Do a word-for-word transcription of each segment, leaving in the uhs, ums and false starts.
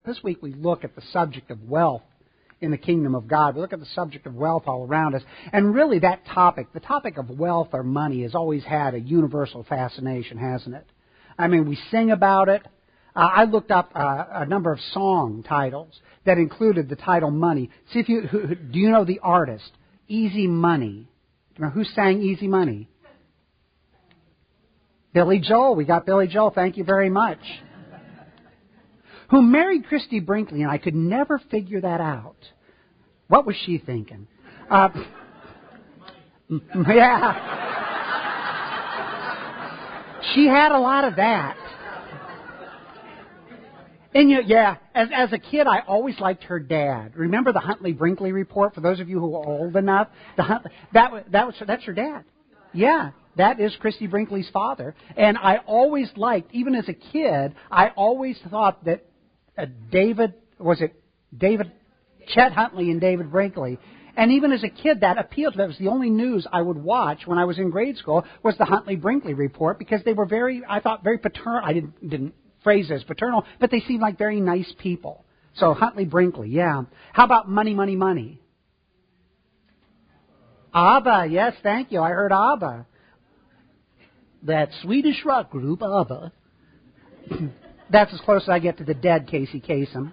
This week we look at the subject of wealth in the kingdom of God. We look at the subject of wealth all around us. And really that topic, the topic of wealth or money, has always had a universal fascination, hasn't it? I mean, we sing about it. Uh, I looked up uh, a number of song titles that included the title Money. See if you, who, do you know the artist? Easy Money. Do you know who sang Easy Money? Billy Joel. We got Billy Joel. Thank you very much. Who married Christy Brinkley, and I could never figure that out. What was she thinking? Uh, yeah. She had a lot of that. And you, yeah, as as a kid, I always liked her dad. Remember the Huntley Brinkley report? For those of you who are old enough, the Hunt, that that was that's her dad. Yeah, that is Christy Brinkley's father. And I always liked, even as a kid, I always thought that uh, David was it David Chet Huntley and David Brinkley. And even as a kid, that appealed to me. That was the only news I would watch when I was in grade school was the Huntley Brinkley report because they were very, I thought, very paternal. I didn't didn't. phrase as paternal, but they seem like very nice people. So Huntley Brinkley, yeah. How about Money, Money, Money? ABBA, yes, thank you. I heard ABBA. That Swedish rock group, ABBA. That's as close as I get to the dead Casey Kasem.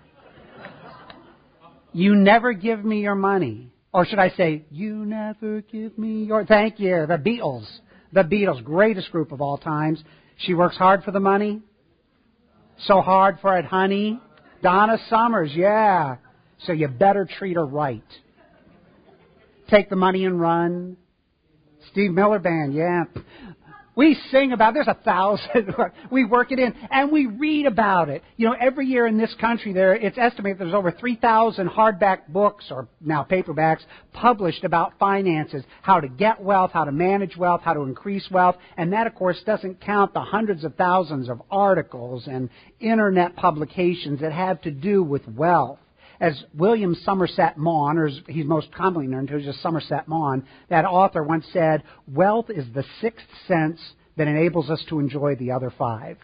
You never give me your money. Or should I say, you never give me your... Thank you. The Beatles. The Beatles, greatest group of all times. She works hard for the money. So hard for it, honey. Donna Summers, yeah. So you better treat her right. Take the money and run. Steve Miller Band, yeah. We sing about, there's a thousand, we work it in, and we read about it. You know, every year in this country, there it's estimated there's over three thousand hardback books, or now paperbacks, published about finances, how to get wealth, how to manage wealth, how to increase wealth, and that, of course, doesn't count the hundreds of thousands of articles and internet publications that have to do with wealth. As William Somerset Maugham, or as he's most commonly known to as just Somerset Maugham, that author once said, wealth is the sixth sense that enables us to enjoy the other five.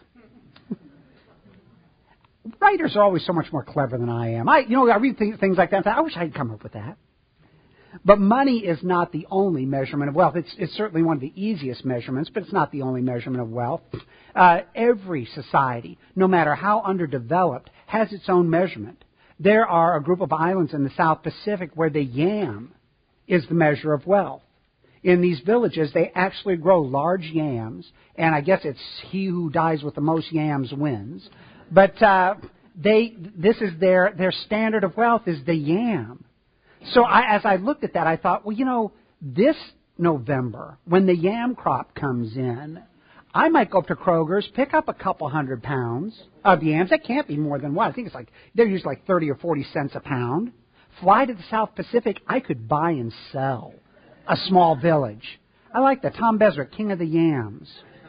Writers are always so much more clever than I am. I, you know, I read th- things like that and think, I wish I'd come up with that. But money is not the only measurement of wealth. It's, it's certainly one of the easiest measurements, but it's not the only measurement of wealth. Uh, every society, no matter how underdeveloped, has its own measurement. There are a group of islands in the South Pacific where the yam is the measure of wealth. In these villages, they actually grow large yams, and I guess it's he who dies with the most yams wins. But uh, they, this is their their standard of wealth is the yam. So I, as I looked at that, I thought, well, you know, this November when the yam crop comes in, I might go up to Kroger's, pick up a couple hundred pounds of yams. That can't be more than what? I think it's like, they're usually like thirty or forty cents a pound. Fly to the South Pacific. I could buy and sell a small village. I like that. Tom Beswick, King of the Yams.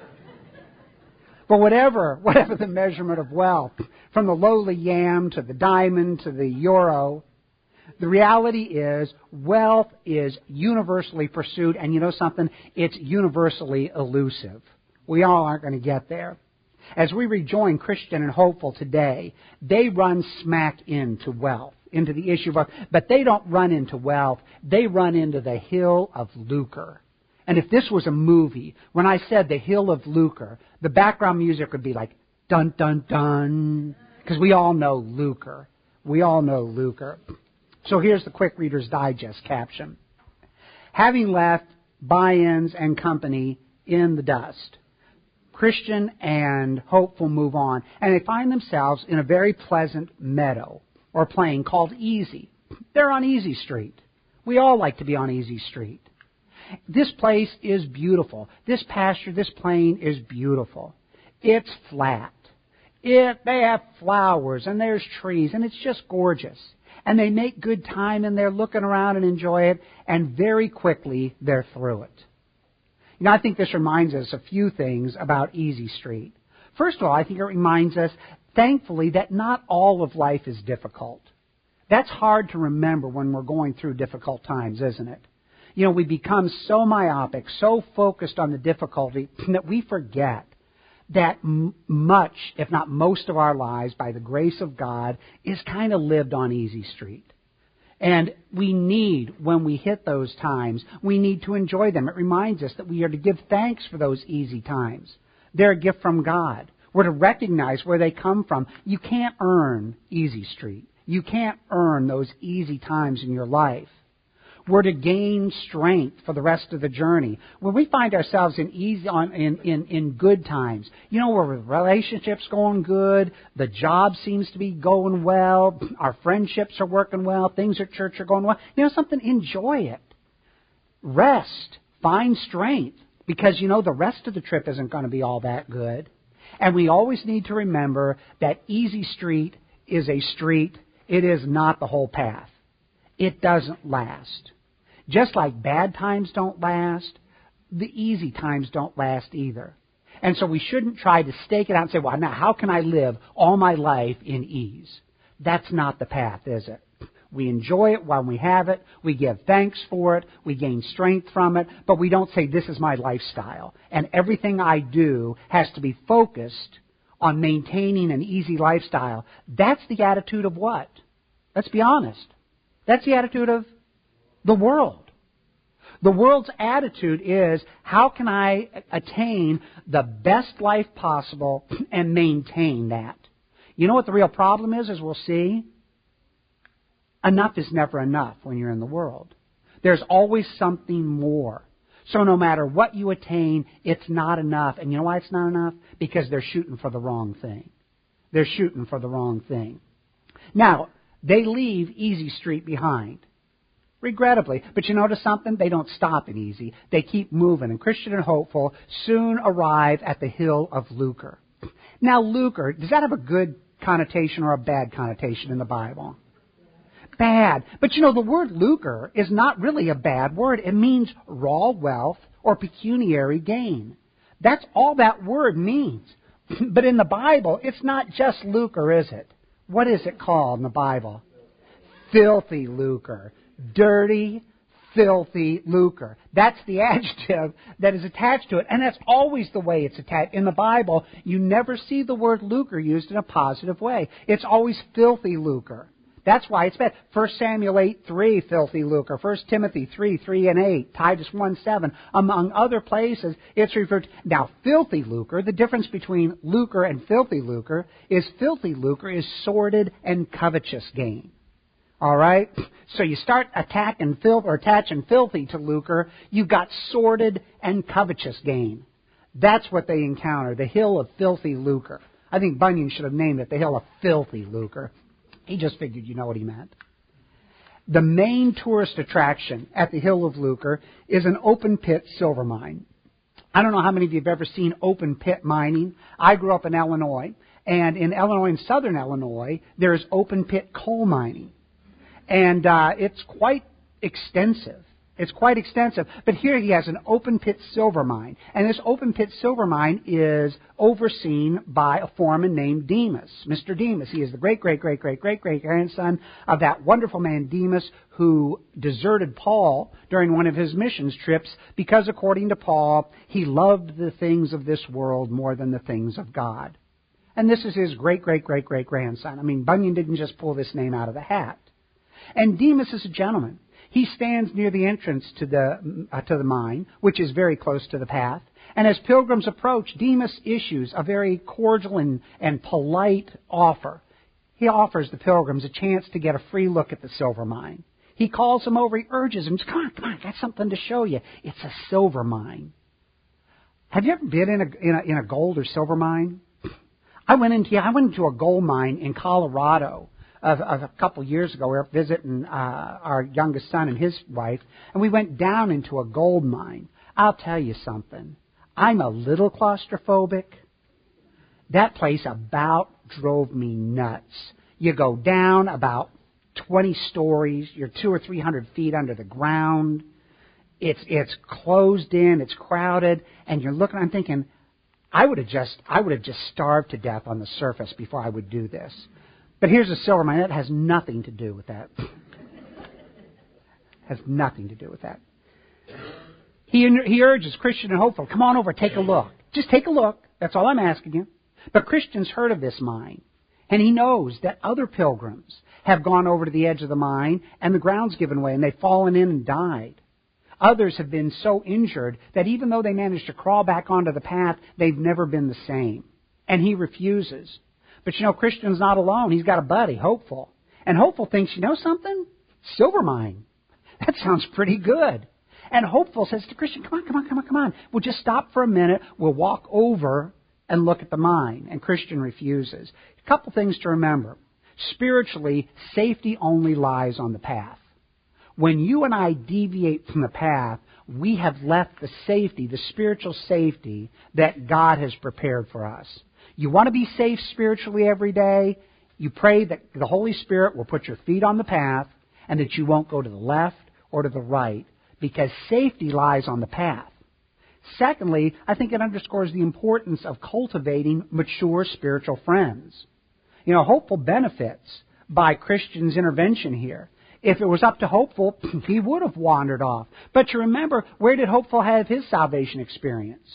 But whatever, whatever the measurement of wealth, from the lowly yam to the diamond to the euro, the reality is wealth is universally pursued. And you know something? It's universally elusive. We all aren't going to get there. As we rejoin Christian and Hopeful today, they run smack into wealth, into the issue of wealth. But they don't run into wealth. They run into the hill of lucre. And if this was a movie, when I said the hill of lucre, the background music would be like, dun, dun, dun. Because we all know lucre. We all know lucre. So here's the quick Reader's Digest caption. Having left buy-ins and company in the dust, Christian and Hopeful move on, and they find themselves in a very pleasant meadow or plain called Easy. They're on Easy Street. We all like to be on Easy Street. This place is beautiful. This pasture, this plain is beautiful. It's flat. It, they have flowers and there's trees and it's just gorgeous. And they make good time and they're looking around and enjoy it, and very quickly they're through it. You know, I think this reminds us a few things about Easy Street. First of all, I think it reminds us, thankfully, that not all of life is difficult. That's hard to remember when we're going through difficult times, isn't it? You know, we become so myopic, so focused on the difficulty that we forget that m- much, if not most of our lives, by the grace of God, is kind of lived on easy street. And we need, when we hit those times, we need to enjoy them. It reminds us that we are to give thanks for those easy times. They're a gift from God. We're to recognize where they come from. You can't earn easy street. You can't earn those easy times in your life. We're to gain strength for the rest of the journey. When we find ourselves in easy on in, in, in good times, you know, where relationships going good, the job seems to be going well, our friendships are working well, things at church are going well. You know something? Enjoy it. Rest. Find strength. Because, you know, the rest of the trip isn't going to be all that good. And we always need to remember that easy street is a street. It is not the whole path. It doesn't last. Just like bad times don't last, the easy times don't last either. And so we shouldn't try to stake it out and say, well, now how can I live all my life in ease? That's not the path, is it? We enjoy it while we have it. We give thanks for it. We gain strength from it. But we don't say, this is my lifestyle. And everything I do has to be focused on maintaining an easy lifestyle. That's the attitude of what? Let's be honest. That's the attitude of the world. The world's attitude is, how can I attain the best life possible and maintain that? You know what the real problem is, as we'll see? Enough is never enough when you're in the world. There's always something more. So no matter what you attain, it's not enough. And you know why it's not enough? Because they're shooting for the wrong thing. They're shooting for the wrong thing. Now, they leave easy street behind, regrettably. But you notice something? They don't stop at easy. They keep moving. And Christian and Hopeful soon arrive at the hill of lucre. Now, lucre, does that have a good connotation or a bad connotation in the Bible? Bad. But you know, the word lucre is not really a bad word. It means raw wealth or pecuniary gain. That's all that word means. But in the Bible, it's not just lucre, is it? What is it called in the Bible? Filthy lucre. Dirty, filthy lucre. That's the adjective that is attached to it. And that's always the way it's attached. In the Bible, you never see the word lucre used in a positive way. It's always filthy lucre. That's why it's bad. First Samuel eight three, filthy lucre. First Timothy three three and eight. Titus one seven. Among other places, it's referred to. Now, filthy lucre, the difference between lucre and filthy lucre is filthy lucre is sordid and covetous gain. All right? So you start attacking filth or attaching filthy to lucre, you've got sordid and covetous gain. That's what they encounter, the hill of filthy lucre. I think Bunyan should have named it the hill of filthy lucre. He just figured you know what he meant. The main tourist attraction at the Hill of Lucre is an open pit silver mine. I don't know how many of you have ever seen open pit mining. I grew up in Illinois, and in Illinois and southern Illinois, there's open pit coal mining. And uh, it's quite extensive. It's quite extensive. But here he has an open pit silver mine. And this open pit silver mine is overseen by a foreman named Demas. Mister Demas. He is the great, great, great, great, great, great grandson of that wonderful man Demas who deserted Paul during one of his missions trips because, according to Paul, he loved the things of this world more than the things of God. And this is his great, great, great, great grandson. I mean, Bunyan didn't just pull this name out of the hat. And Demas is a gentleman. He stands near the entrance to the uh, to the mine, which is very close to the path. And as pilgrims approach, Demas issues a very cordial and, and polite offer. He offers the pilgrims a chance to get a free look at the silver mine. He calls them over. He urges them, come on, come on, I got something to show you. It's a silver mine. Have you ever been in a, in a, in a gold or silver mine? I went into I went into a gold mine in Colorado. Of, of a couple years ago. We were visiting uh, our youngest son and his wife, and we went down into a gold mine. I'll tell you something. I'm a little claustrophobic. That place about drove me nuts. You go down about twenty stories. You're two or three hundred feet under the ground. It's it's closed in. It's crowded, and you're looking. I'm thinking, I would have just I would have just starved to death on the surface before I would do this. But here's a silver mine. That has nothing to do with that. Has nothing to do with that. He, he urges Christian and Hopeful, come on over, take a look. Just take a look. That's all I'm asking you. But Christian's heard of this mine, and he knows that other pilgrims have gone over to the edge of the mine, and the ground's given way, and they've fallen in and died. Others have been so injured that even though they managed to crawl back onto the path, they've never been the same. And he refuses. But you know, Christian's not alone. He's got a buddy, Hopeful. And Hopeful thinks, you know something? Silver mine. That sounds pretty good. And Hopeful says to Christian, come on, come on, come on, come on. We'll just stop for a minute. We'll walk over and look at the mine. And Christian refuses. A couple things to remember. Spiritually, safety only lies on the path. When you and I deviate from the path, we have left the safety, the spiritual safety that God has prepared for us. You want to be safe spiritually every day? You pray that the Holy Spirit will put your feet on the path and that you won't go to the left or to the right, because safety lies on the path. Secondly, I think it underscores the importance of cultivating mature spiritual friends. You know, Hopeful benefits by Christian's intervention here. If it was up to Hopeful, he would have wandered off. But you remember, where did Hopeful have his salvation experience?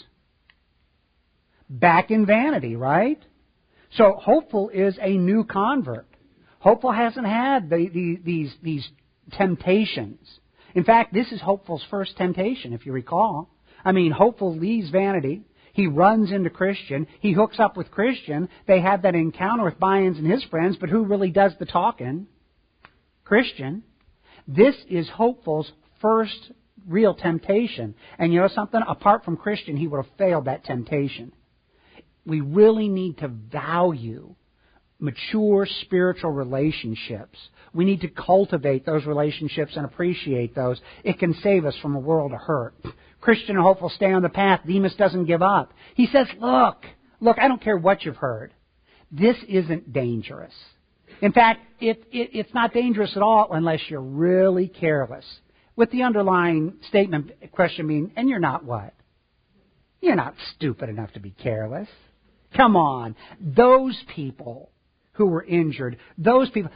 Back in vanity, right? So Hopeful is a new convert. Hopeful hasn't had the, the, these, these temptations. In fact, this is Hopeful's first temptation, if you recall. I mean, Hopeful leaves vanity. He runs into Christian. He hooks up with Christian. They have that encounter with Byans and his friends, but who really does the talking? Christian. This is Hopeful's first real temptation. And you know something? Apart from Christian, he would have failed that temptation. We really need to value mature spiritual relationships. We need to cultivate those relationships and appreciate those. It can save us from a world of hurt. Christian and Hopeful stay on the path. Demas doesn't give up. He says, look, look, I don't care what you've heard. This isn't dangerous. In fact, it, it, it's not dangerous at all unless you're really careless. With the underlying statement question being, and you're not what? You're not stupid enough to be careless. Come on. Those people who were injured, those people,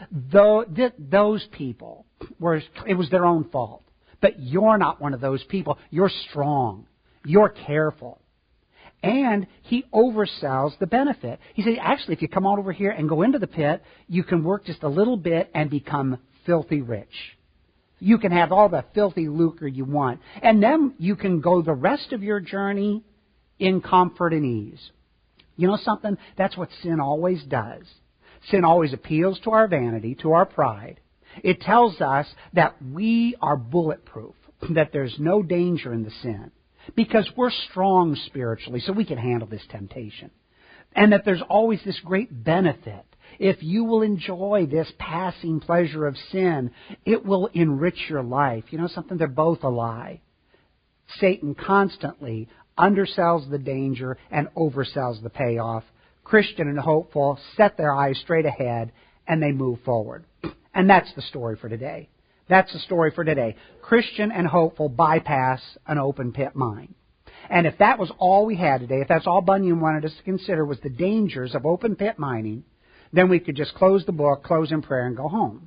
those people, were, it was their own fault. But you're not one of those people. You're strong. You're careful. And he oversells the benefit. He said, actually, if you come on over here and go into the pit, you can work just a little bit and become filthy rich. You can have all the filthy lucre you want. And then you can go the rest of your journey in comfort and ease. You know something? That's what sin always does. Sin always appeals to our vanity, to our pride. It tells us that we are bulletproof, that there's no danger in the sin, because we're strong spiritually, so we can handle this temptation. And that there's always this great benefit. If you will enjoy this passing pleasure of sin, it will enrich your life. You know something? They're both a lie. Satan constantly undersells the danger and oversells the payoff. Christian and Hopeful set their eyes straight ahead and they move forward. And that's the story for today. That's the story for today. Christian and Hopeful bypass an open pit mine. And if that was all we had today, if that's all Bunyan wanted us to consider was the dangers of open pit mining, then we could just close the book, close in prayer, and go home.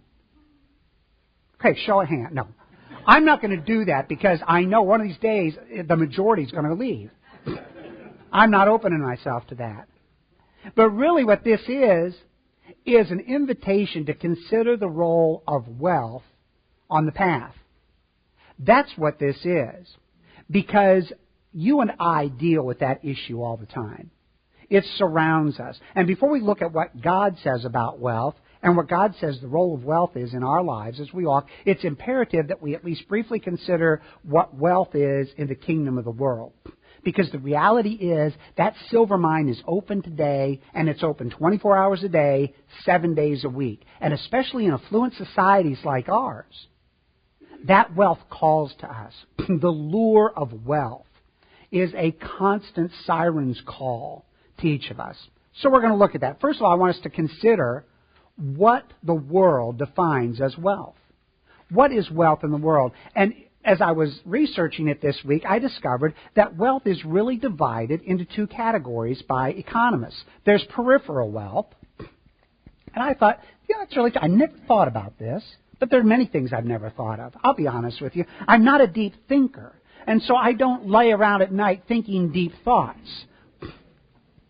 Okay, show of hand. No. I'm not going to do that because I know one of these days the majority is going to leave. I'm not opening myself to that. But really what this is, is an invitation to consider the role of wealth on the path. That's what this is. Because you and I deal with that issue all the time. It surrounds us. And before we look at what God says about wealth, and what God says the role of wealth is in our lives as we walk, it's imperative that we at least briefly consider what wealth is in the kingdom of the world. Because the reality is that silver mine is open today, and it's open twenty-four hours a day, seven days a week. And especially in affluent societies like ours, that wealth calls to us. The lure of wealth is a constant siren's call to each of us. So we're going to look at that. First of all, I want us to consider what the world defines as wealth. What is wealth in the world? And as I was researching it this week, I discovered that wealth is really divided into two categories by economists. There's peripheral wealth. And I thought, yeah, that's really, I never thought about this, but there are many things I've never thought of. I'll be honest with you. I'm not a deep thinker. And so I don't lay around at night thinking deep thoughts.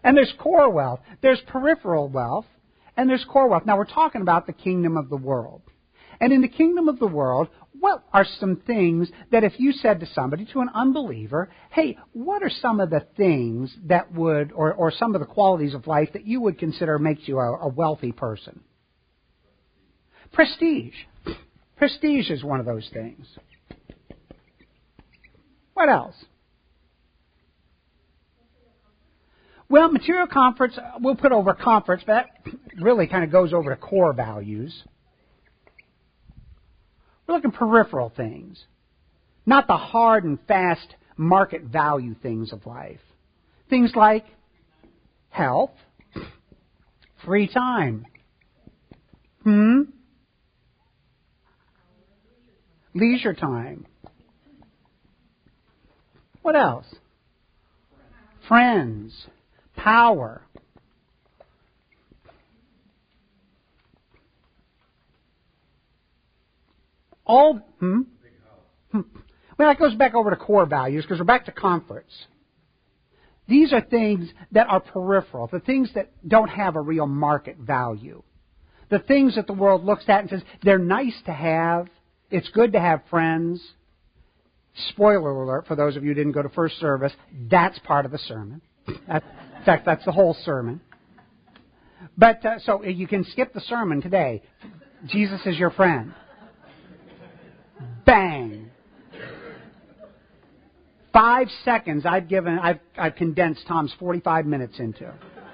And there's core wealth. There's peripheral wealth. And there's core wealth. Now, we're talking about the kingdom of the world. And in the kingdom of the world, what are some things that if you said to somebody, to an unbeliever, hey, what are some of the things that would, or, or some of the qualities of life that you would consider makes you a, a wealthy person? Prestige. Prestige is one of those things. What else? Well, material comforts, we'll put over comforts, but that really kind of goes over to core values. We're looking at peripheral things, not the hard and fast market value things of life. Things like health, free time, hmm, leisure time. What else? Friends, power. All, hmm? hmm? Well, that goes back over to core values because we're back to comforts. These are things that are peripheral, the things that don't have a real market value. The things that the world looks at and says, they're nice to have, it's good to have friends. Spoiler alert for those of you who didn't go to first service, that's part of the sermon. That, in fact, that's the whole sermon. But, uh, so you can skip the sermon today. Jesus is your friend. Bang. Five seconds I've given, I've, I've condensed Tom's forty-five minutes into.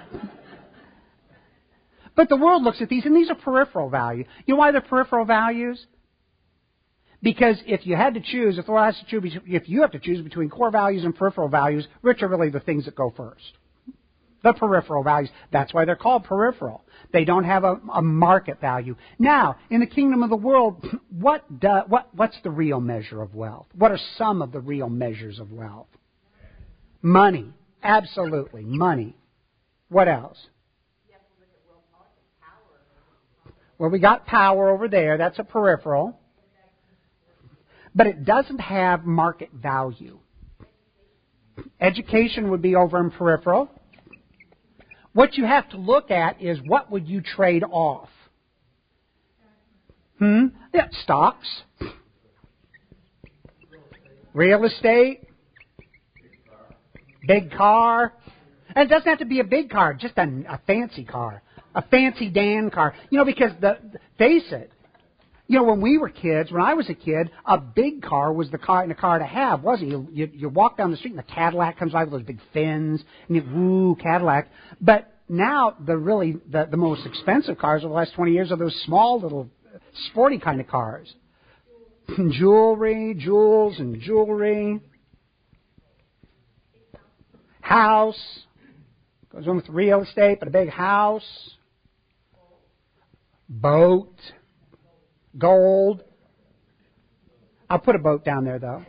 But the world looks at these, and these are peripheral value. You know why they're peripheral values? Because if you had to choose, if the world has to choose, if you have to choose between core values and peripheral values, which are really the things that go first? The peripheral values. That's why they're called peripheral. They don't have a, a market value. Now, in the kingdom of the world, what, do, what what's the real measure of wealth? What are some of the real measures of wealth? Money. Absolutely. Money. What else? Well, we got power over there. That's a peripheral. But it doesn't have market value. Education would be over in peripheral. What you have to look at is what would you trade off? Hmm? Yeah, stocks. Real estate. Big car. And it doesn't have to be a big car, just a, a fancy car. A fancy Dan car. You know, because, the face it, you know, when we were kids, when I was a kid, a big car was the car and the car to have, wasn't it? You, you, you walk down the street and the Cadillac comes by with those big fins, and you, woo, Cadillac. But now, the really, the, the most expensive cars over the last twenty years are those small little sporty kind of cars. Jewelry, jewels and jewelry. House. Goes on with real estate, but a big house. Boat. Gold. I'll put a boat down there, though.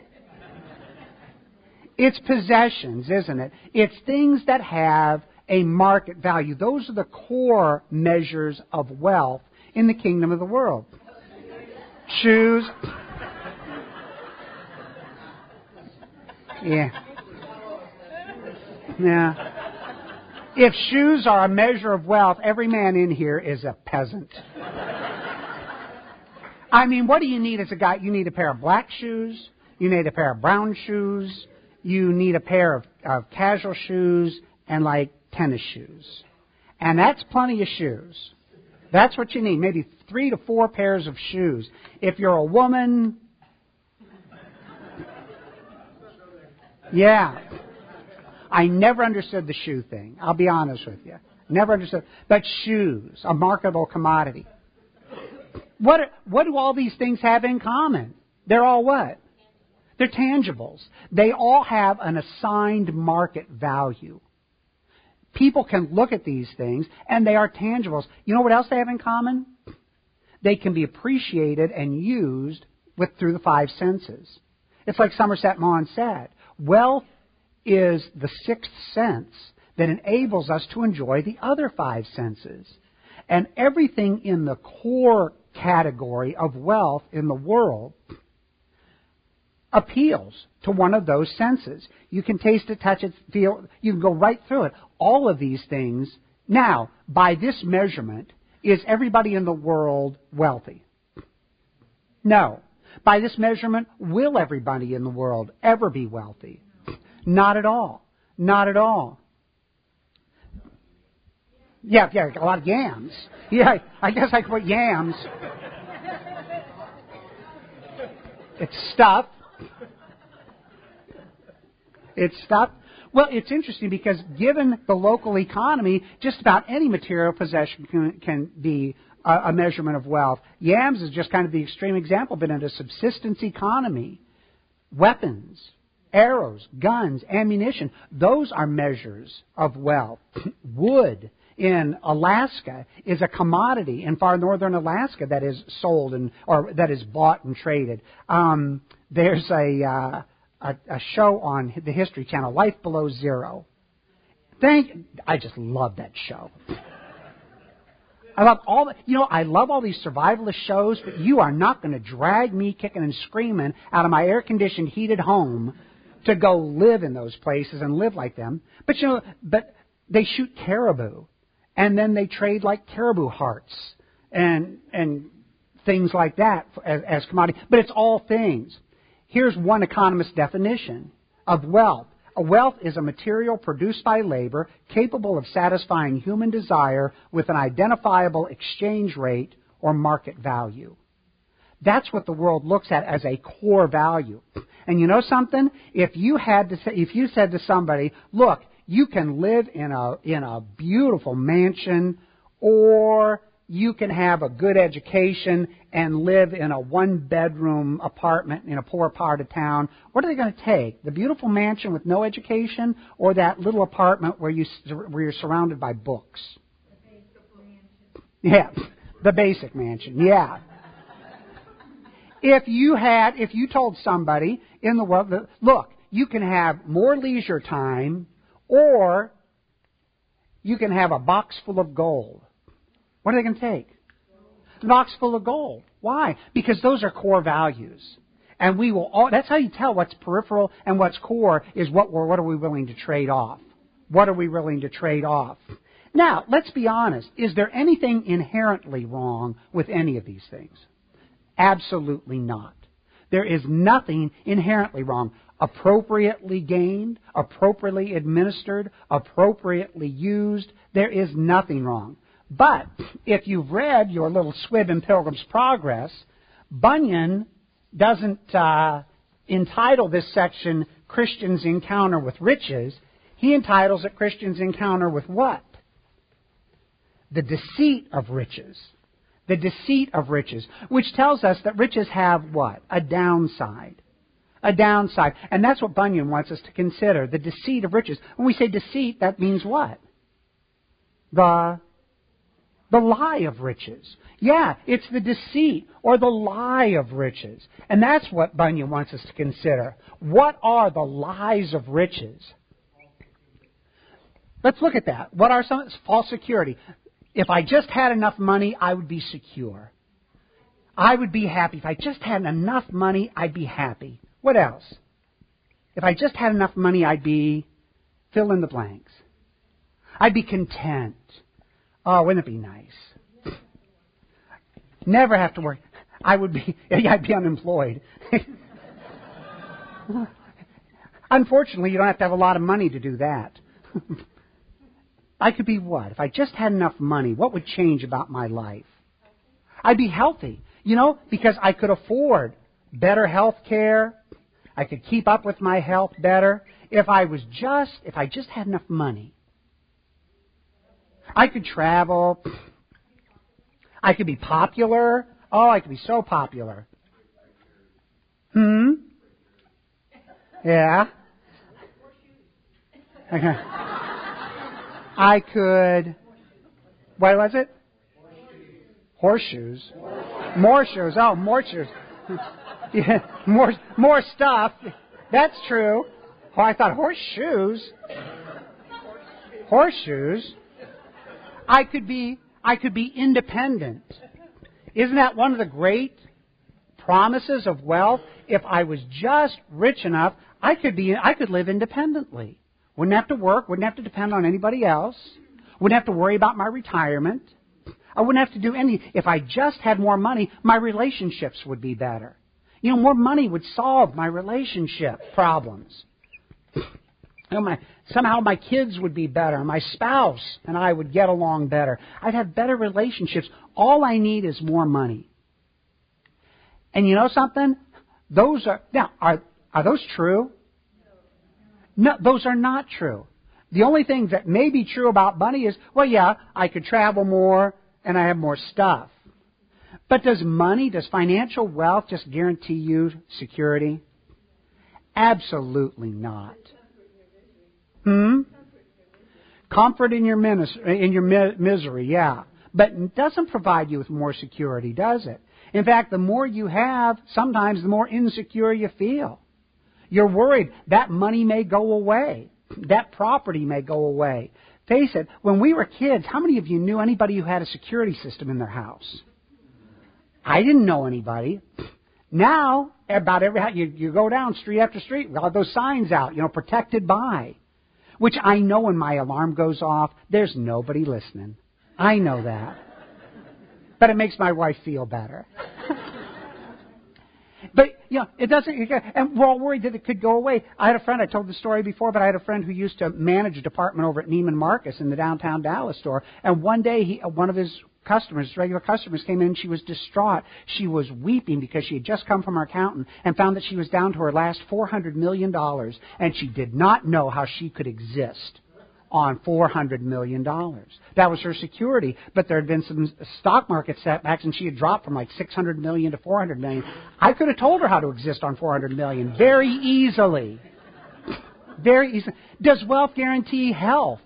It's possessions, isn't it? It's things that have a market value. Those are the core measures of wealth in the kingdom of the world. Shoes. Yeah. Yeah. If shoes are a measure of wealth, every man in here is a peasant. I mean, what do you need as a guy? You need a pair of black shoes. You need a pair of brown shoes. You need a pair of, of casual shoes and like tennis shoes. And that's plenty of shoes. That's what you need. Maybe three to four pairs of shoes. If you're a woman, yeah. I never understood the shoe thing. I'll be honest with you. Never understood. But shoes, a marketable commodity. What, what do all these things have in common? They're all what? They're tangibles. They all have an assigned market value. People can look at these things, and they are tangibles. You know what else they have in common? They can be appreciated and used with through the five senses. It's like Somerset Maugham said, wealth is the sixth sense that enables us to enjoy the other five senses. And everything in the core category of wealth in the world appeals to one of those senses. You can taste it, touch it, feel, you can go right through it. all of these things. Now, by this measurement, is everybody in the world wealthy? No. By this measurement, will everybody in the world ever be wealthy? Not at all. Not at all. Yeah, yeah, a lot of yams. Yeah, I guess I could put yams. It's stuff. It's stuff. Well, it's interesting because given the local economy, just about any material possession can, can be a, a measurement of wealth. Yams is just kind of the extreme example, but in a subsistence economy, weapons, arrows, guns, ammunition, those are measures of wealth. Wood in Alaska is a commodity in far northern Alaska that is sold and or that is bought and traded. Um, there's a, uh, a a show on the History Channel, Life Below Zero. Thank I just love that show. I love all the, you know, I love all these survivalist shows, but you are not going to drag me kicking and screaming out of my air-conditioned, heated home to go live in those places and live like them. But you know, but they shoot caribou, and then they trade like caribou hearts and and things like that as, as commodity. But it's all things. Here's one economist's definition of wealth. A wealth is a material produced by labor capable of satisfying human desire with an identifiable exchange rate or market value. That's what the world looks at as a core value. And you know something? If you had to say, if you said to somebody, look, you can live in a in a beautiful mansion, or you can have a good education and live in a one-bedroom apartment in a poor part of town, what are they going to take? The beautiful mansion with no education, or that little apartment where you where you're surrounded by books? The basic mansion. Yeah, the basic mansion. Yeah. If you had, if you told somebody in the world that, look, you can have more leisure time, or you can have a box full of gold, what are they going to take? A box full of gold. Why? Because those are core values. And we will all, that's how you tell what's peripheral and what's core is what we're, what are we willing to trade off? What are we willing to trade off? Now, let's be honest. Is there anything inherently wrong with any of these things? Absolutely not. There is nothing inherently wrong. Appropriately gained, appropriately administered, appropriately used, there is nothing wrong. But if you've read your little squib in Pilgrim's Progress, Bunyan doesn't uh, entitle this section Christians Encounter with Riches. He entitles it Christians Encounter with what? The deceit of riches. The deceit of riches, which tells us that riches have what? A downside. A downside. And that's what Bunyan wants us to consider, the deceit of riches. When we say deceit, that means what? The The lie of riches. Yeah, it's the deceit or the lie of riches. And that's what Bunyan wants us to consider. What are the lies of riches? Let's look at that. What are some? False security. If I just had enough money, I would be secure. I would be happy. If I just had enough money, I'd be happy. What else? If I just had enough money, I'd be fill in the blanks. I'd be content. Oh, wouldn't it be nice? Never have to work. I would be, I'd be unemployed. Unfortunately, you don't have to have a lot of money to do that. I could be what? If I just had enough money, what would change about my life? I'd be healthy, you know, because I could afford better health care. I could keep up with my health better. If I was just, if I just had enough money. I could travel. I could be popular. Oh, I could be so popular. Hmm? Yeah? Okay. I could... What was it? Horseshoes. More shoes. Oh, more shoes. Yeah, more, more stuff. That's true. Oh, I thought horseshoes. Horseshoes. I could be I could be independent. Isn't that one of the great promises of wealth? If I was just rich enough, I could be I could live independently. Wouldn't have to work. Wouldn't have to depend on anybody else. Wouldn't have to worry about my retirement. I wouldn't have to do any. If I just had more money, my relationships would be better. You know, more money would solve my relationship problems. You know, my, somehow my kids would be better. My spouse and I would get along better. I'd have better relationships. All I need is more money. And you know something? Those are now are are those true? No, those are not true. The only thing that may be true about money is, well, yeah, I could travel more and I have more stuff. But does money, does financial wealth just guarantee you security? Absolutely not. Hmm? Comfort in your minis- in your mi- misery, yeah. But it doesn't provide you with more security, does it? In fact, the more you have, sometimes the more insecure you feel. You're worried that money may go away. That property may go away. Face it, when we were kids, how many of you knew anybody who had a security system in their house? I didn't know anybody. Now, about every you, you go down street after street, we've got those signs out, you know, protected by. Which I know when my alarm goes off, there's nobody listening. I know that. But it makes my wife feel better. But, you know, it doesn't, and we're all worried that it could go away. I had a friend, I told the story before, but I had a friend who used to manage a department over at Neiman Marcus in the downtown Dallas store. And one day, he, one of his customers, regular customers, came in and she was distraught. She was weeping because she had just come from her accountant and found that she was down to her last four hundred million dollars. And she did not know how she could exist on four hundred million dollars. That was her security, but there had been some stock market setbacks and she had dropped from like six hundred million dollars to four hundred million dollars. I could have told her how to exist on four hundred million dollars very easily. Very easily. Does wealth guarantee health?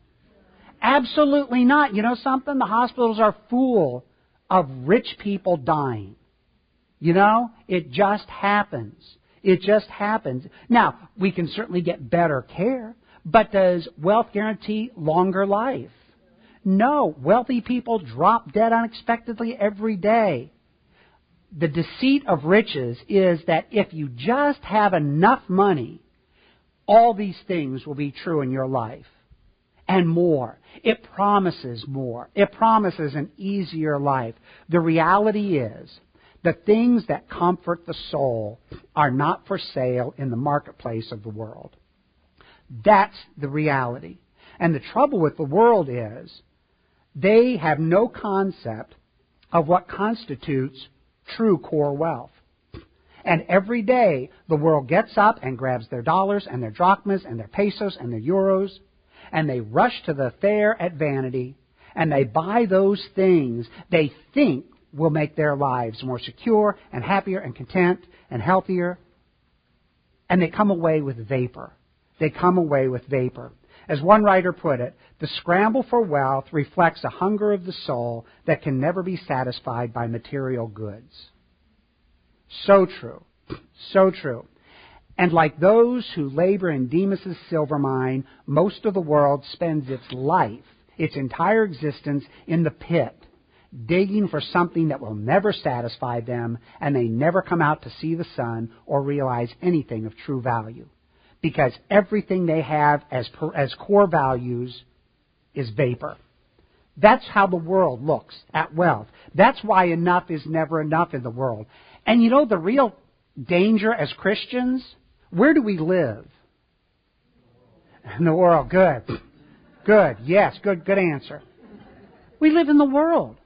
Absolutely not. You know something? The hospitals are full of rich people dying. You know? It just happens. It just happens. Now, we can certainly get better care. But does wealth guarantee longer life? No. Wealthy people drop dead unexpectedly every day. The deceit of riches is that if you just have enough money, all these things will be true in your life. And more. It promises more. It promises an easier life. The reality is, the things that comfort the soul are not for sale in the marketplace of the world. That's the reality. And the trouble with the world is they have no concept of what constitutes true core wealth. And every day the world gets up and grabs their dollars and their drachmas and their pesos and their euros and they rush to the fair at vanity and they buy those things they think will make their lives more secure and happier and content and healthier. And they come away with vapor. They come away with vapor. As one writer put it, the scramble for wealth reflects a hunger of the soul that can never be satisfied by material goods. So true. So true. And like those who labor in Demas's silver mine, most of the world spends its life, its entire existence in the pit, digging for something that will never satisfy them, and they never come out to see the sun or realize anything of true value. Because everything they have as as core values is vapor. That's how the world looks at wealth. That's why enough is never enough in the world. And you know the real danger as Christians? Where do we live? In the world. Good. Good. Yes, good, good answer. We live in the world.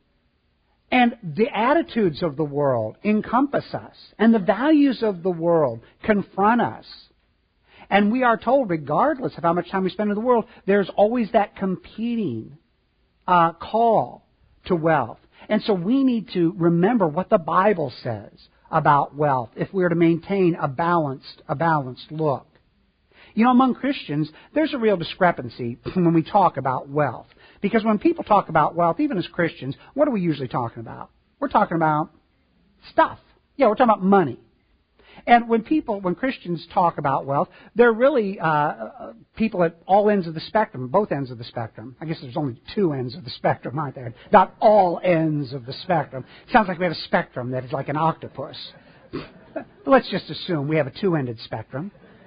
And the attitudes of the world encompass us. And the values of the world confront us. And we are told, regardless of how much time we spend in the world, there's always that competing uh, call to wealth. And so we need to remember what the Bible says about wealth if we're to maintain a balanced, a balanced look. You know, among Christians, there's a real discrepancy when we talk about wealth. Because when people talk about wealth, even as Christians, what are we usually talking about? We're talking about stuff. Yeah, we're talking about money. And when people, when Christians talk about wealth, they're really uh, people at all ends of the spectrum, both ends of the spectrum. I guess there's only two ends of the spectrum, aren't there? Not all ends of the spectrum. It sounds like we have a spectrum that is like an octopus. But let's just assume we have a two-ended spectrum.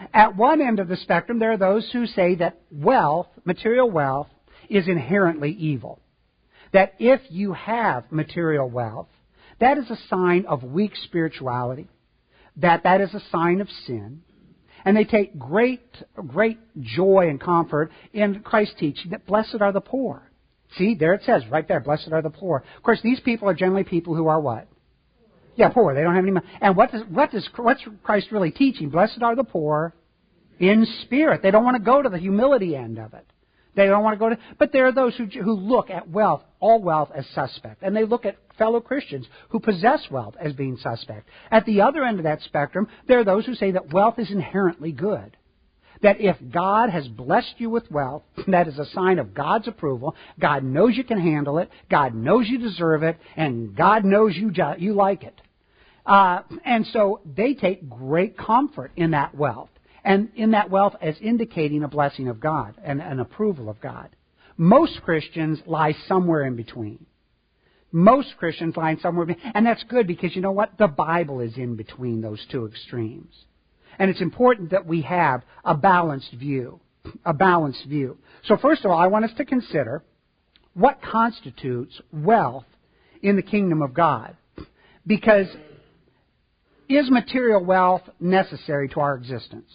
At one end of the spectrum, there are those who say that wealth, material wealth, is inherently evil. That if you have material wealth, that is a sign of weak spirituality. That that is a sign of sin. And they take great, great joy and comfort in Christ's teaching that blessed are the poor. See, there it says, right there, blessed are the poor. Of course, these people are generally people who are what? Yeah, poor. They don't have any money. And what does, what does, what's Christ really teaching? Blessed are the poor in spirit. They don't want to go to the humility end of it. They don't want to go to, but there are those who, who look at wealth, all wealth, as suspect. And they look at fellow Christians who possess wealth as being suspect. At the other end of that spectrum, there are those who say that wealth is inherently good. That if God has blessed you with wealth, that is a sign of God's approval. God knows you can handle it. God knows you deserve it. And God knows you, you like it. Uh, and so they take great comfort in that wealth. And in that wealth as indicating a blessing of God and an approval of God. Most Christians lie somewhere in between. Most Christians lie somewhere in between. And that's good because you know what? The Bible is in between those two extremes. And it's important that we have a balanced view. A balanced view. So first of all, I want us to consider what constitutes wealth in the kingdom of God. Because is material wealth necessary to our existence?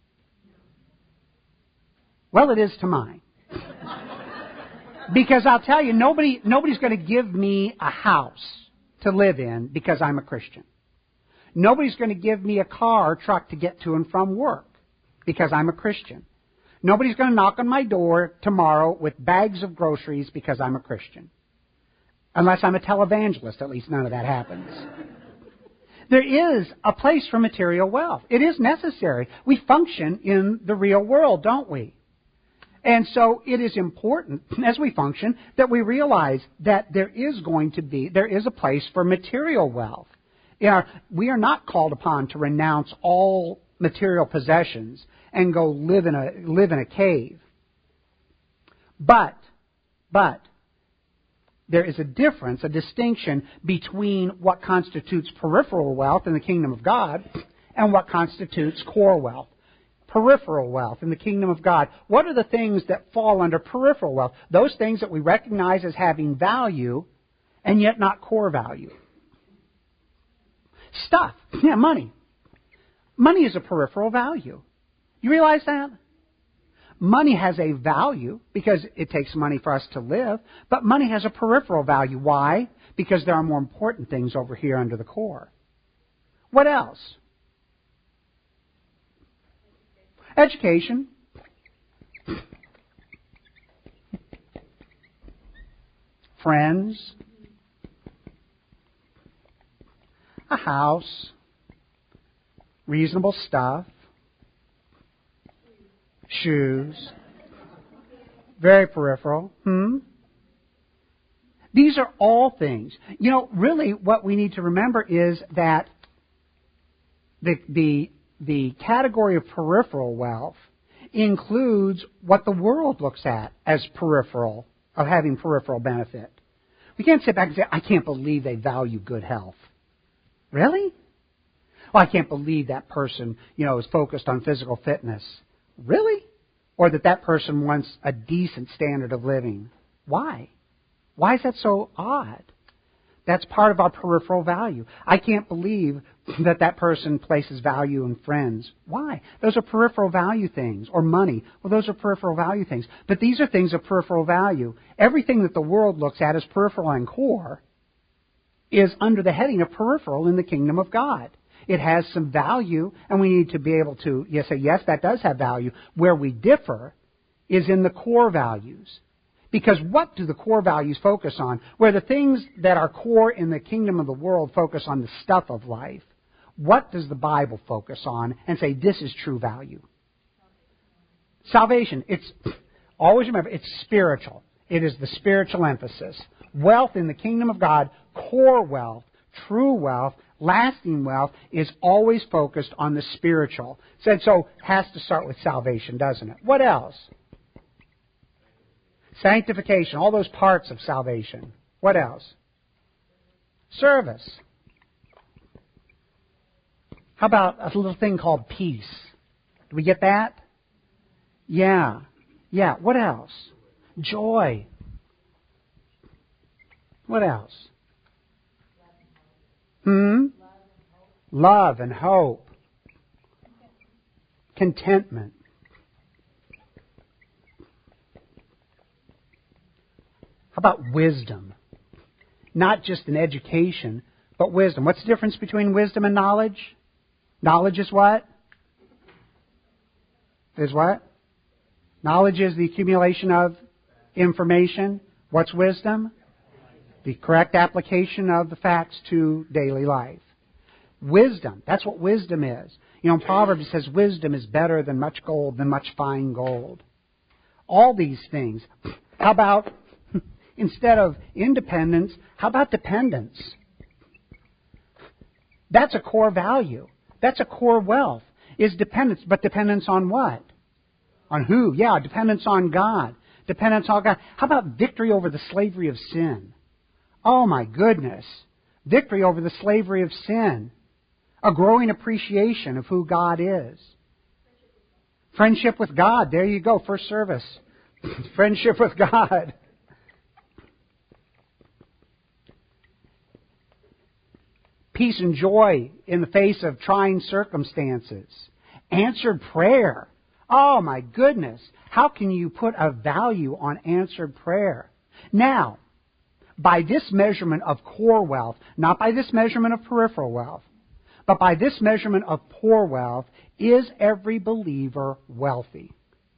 Well, it is to mine. Because I'll tell you, nobody, nobody's going to give me a house to live in because I'm a Christian. Nobody's going to give me a car or truck to get to and from work because I'm a Christian. Nobody's going to knock on my door tomorrow with bags of groceries because I'm a Christian. Unless I'm a televangelist, at least none of that happens. There is a place for material wealth. It is necessary. We function in the real world, don't we? And so it is important, as we function, that we realize that there is going to be, there is a place for material wealth. In our, we are not called upon to renounce all material possessions and go live in a, live in a cave. But, but, there is a difference, a distinction between what constitutes peripheral wealth in the kingdom of God and what constitutes core wealth. Peripheral wealth in the kingdom of God. What are the things that fall under peripheral wealth? Those things that we recognize as having value and yet not core value. Stuff. Yeah, money. Money is a peripheral value. You realize that? Money has a value because it takes money for us to live, but money has a peripheral value. Why? Because there are more important things over here under the core. What else? Education. Friends. A house. Reasonable stuff. Shoes. Very peripheral. Hmm? These are all things. You know, really what we need to remember is that the the the category of peripheral wealth includes what the world looks at as peripheral, of having peripheral benefit. We can't sit back and say, I can't believe they value good health. Really? Well, I can't believe that person, you know, is focused on physical fitness. Really? Or that that person wants a decent standard of living. Why? Why is that so odd? That's part of our peripheral value. I can't believe that that person places value in friends. Why? Those are peripheral value things. Or money. Well, those are peripheral value things. But these are things of peripheral value. Everything that the world looks at as peripheral and core is under the heading of peripheral in the kingdom of God. It has some value, and we need to be able to yes, say, yes, that does have value. Where we differ is in the core values. Because what do the core values focus on? Where the things that are core in the kingdom of the world focus on the stuff of life, what does the Bible focus on and say, this is true value? Salvation. It's always remember, it's spiritual. It is the spiritual emphasis. Wealth in the kingdom of God, core wealth, true wealth, lasting wealth is always focused on the spiritual. Said so has to start with salvation, doesn't it? What else? Sanctification, all those parts of salvation. What else? Service. How about a little thing called peace? Do we get that? Yeah. Yeah. What else? Joy. What else? Hmm? Love and hope. Contentment. How about wisdom? Not just an education, but wisdom. What's the difference between wisdom and knowledge? Knowledge is what? Is what? Knowledge is the accumulation of information. What's wisdom? The correct application of the facts to daily life. Wisdom. That's what wisdom is. You know, in Proverbs it says wisdom is better than much gold, than much fine gold. All these things. How about, instead of independence, how about dependence? That's a core value. That's a core wealth. Is dependence, but dependence on what? On who? Yeah, dependence on God. Dependence on God. How about victory over the slavery of sin? Oh my goodness. Victory over the slavery of sin. A growing appreciation of who God is. Friendship with God. There you go. First service. Friendship with God. Peace and joy in the face of trying circumstances. Answered prayer. Oh my goodness. How can you put a value on answered prayer? Now, by this measurement of core wealth, not by this measurement of peripheral wealth, but by this measurement of core wealth, is every believer wealthy?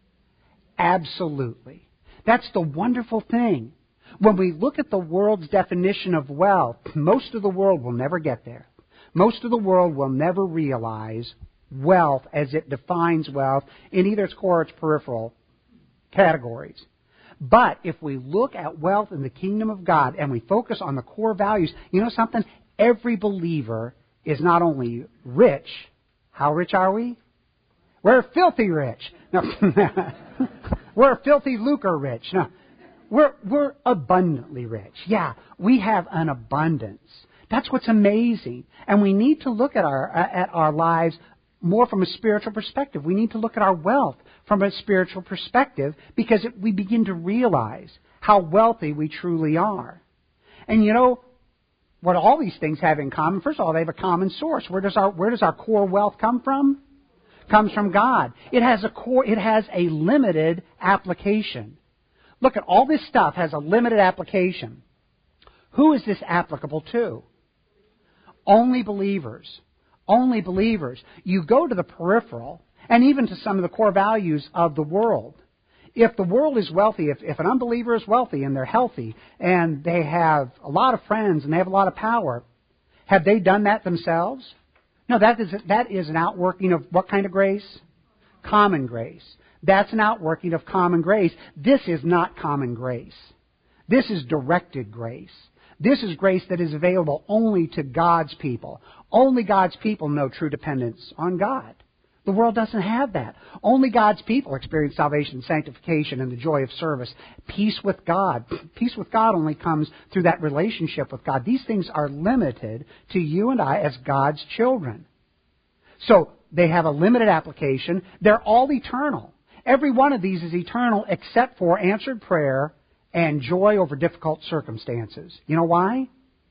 Absolutely. That's the wonderful thing. When we look at the world's definition of wealth, most of the world will never get there. Most of the world will never realize wealth as it defines wealth in either its core or its peripheral categories. But if we look at wealth in the kingdom of God and we focus on the core values, you know something? Every believer is not only rich. How rich are we? We're filthy rich. No, we're filthy lucre rich. No, we're we're abundantly rich. Yeah, we have an abundance. That's what's amazing. And we need to look at our at our lives more from a spiritual perspective. We need to look at our wealth from a spiritual perspective because it, we begin to realize how wealthy we truly are. And you know what all these things have in common? First of all, they have a common source. Where does our where does our core wealth come from? Comes from God. It has a core. It has a limited application. Look at all this stuff has a limited application. Who is this applicable to? Only believers. Only believers. You go to the peripheral and even to some of the core values of the world. If the world is wealthy, if, if an unbeliever is wealthy and they're healthy and they have a lot of friends and they have a lot of power, have they done that themselves? No, that is, that is an outworking of what kind of grace? Common grace. That's an outworking of common grace. This is not common grace. This is directed grace. This is grace that is available only to God's people. Only God's people know true dependence on God. The world doesn't have that. Only God's people experience salvation, sanctification, and the joy of service. Peace with God. Peace with God only comes through that relationship with God. These things are limited to you and I as God's children. So they have a limited application. They're all eternal. Every one of these is eternal except for answered prayer and joy over difficult circumstances. You know why?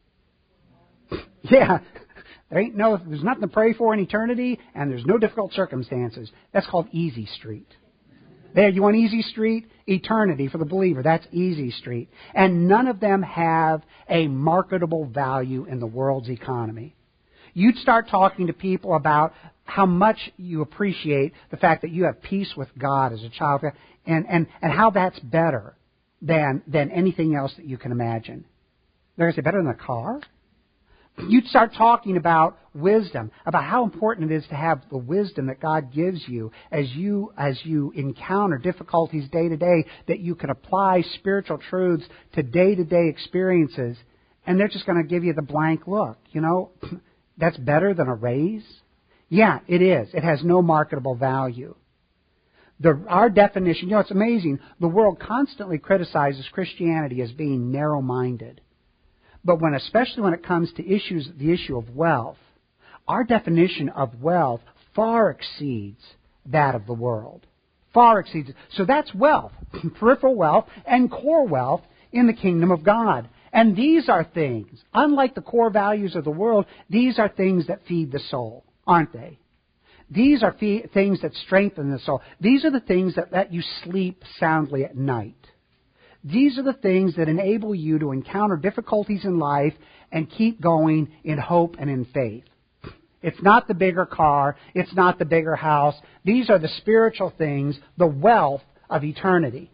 Yeah. There ain't no, there's nothing to pray for in eternity, and there's no difficult circumstances. That's called easy street. There, you want easy street? Eternity for the believer. That's easy street. And none of them have a marketable value in the world's economy. You'd start talking to people about how much you appreciate the fact that you have peace with God as a child, and, and, and how that's better than, than anything else that you can imagine. They're going to say, better than a car? You'd start talking about wisdom, about how important it is to have the wisdom that God gives you as you as you encounter difficulties day to day, that you can apply spiritual truths to day-to-day experiences, and they're just going to give you the blank look. You know, that's better than a raise? Yeah, it is. It has no marketable value. The, our definition, you know, it's amazing. The world constantly criticizes Christianity as being narrow-minded. But when, especially when it comes to issues, the issue of wealth, our definition of wealth far exceeds that of the world. Far exceeds it. So that's wealth, peripheral wealth and core wealth in the kingdom of God. And these are things, unlike the core values of the world, these are things that feed the soul, aren't they? These are fe- things that strengthen the soul. These are the things that let you sleep soundly at night. These are the things that enable you to encounter difficulties in life and keep going in hope and in faith. It's not the bigger car. It's not the bigger house. These are the spiritual things, the wealth of eternity.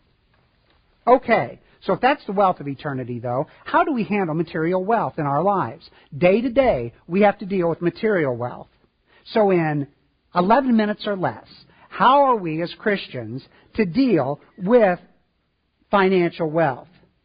Okay, so if that's the wealth of eternity, though, how do we handle material wealth in our lives? Day to day, we have to deal with material wealth. So in eleven minutes or less, how are we as Christians to deal with financial wealth?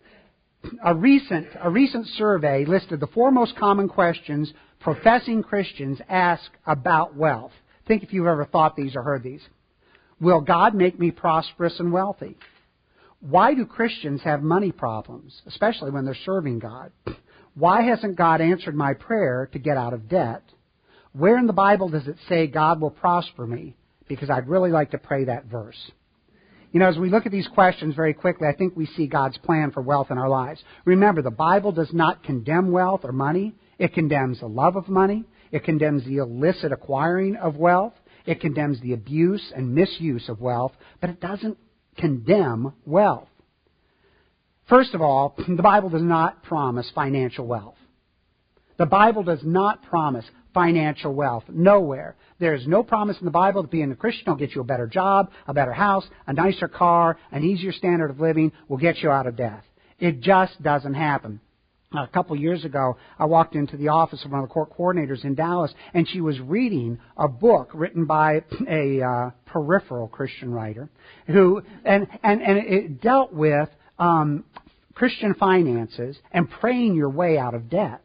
A recent, a recent survey listed the four most common questions professing Christians ask about wealth. Think if you've ever thought these or heard these. Will God make me prosperous and wealthy? Why do Christians have money problems, especially when they're serving God? Why hasn't God answered my prayer to get out of debt? Where in the Bible does it say God will prosper me? Because I'd really like to pray that verse. You know, as we look at these questions very quickly, I think we see God's plan for wealth in our lives. Remember, the Bible does not condemn wealth or money. It condemns the love of money. It condemns the illicit acquiring of wealth. It condemns the abuse and misuse of wealth. But it doesn't condemn wealth. First of all, the Bible does not promise financial wealth. The Bible does not promise financial wealth. Nowhere. There's no promise in the Bible that being a Christian will get you a better job, a better house, a nicer car, an easier standard of living will get you out of death. It just doesn't happen. A couple years ago, I walked into the office of one of the court coordinators in Dallas, and she was reading a book written by a uh, peripheral Christian writer, who and and, and it dealt with um, Christian finances and praying your way out of debt.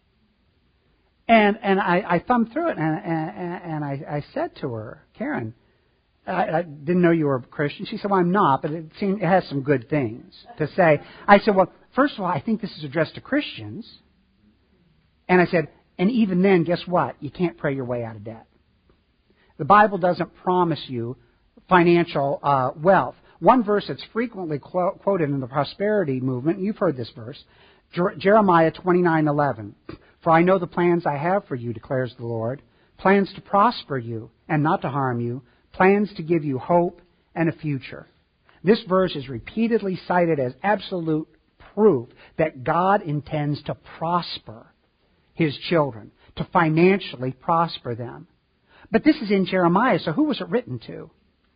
And and I, I thumbed through it, and and, and I, I said to her, Karen, I, I didn't know you were a Christian. She said, well, I'm not, but it seemed it has some good things to say. I said, well, first of all, I think this is addressed to Christians. And I said, and even then, guess what? You can't pray your way out of debt. The Bible doesn't promise you financial uh, wealth. One verse that's frequently quote, quoted in the prosperity movement, and you've heard this verse, Jer- Jeremiah twenty-nine eleven. For I know the plans I have for you, declares the Lord, plans to prosper you and not to harm you, plans to give you hope and a future. This verse is repeatedly cited as absolute proof that God intends to prosper His children, to financially prosper them. But this is in Jeremiah, so who was it written to?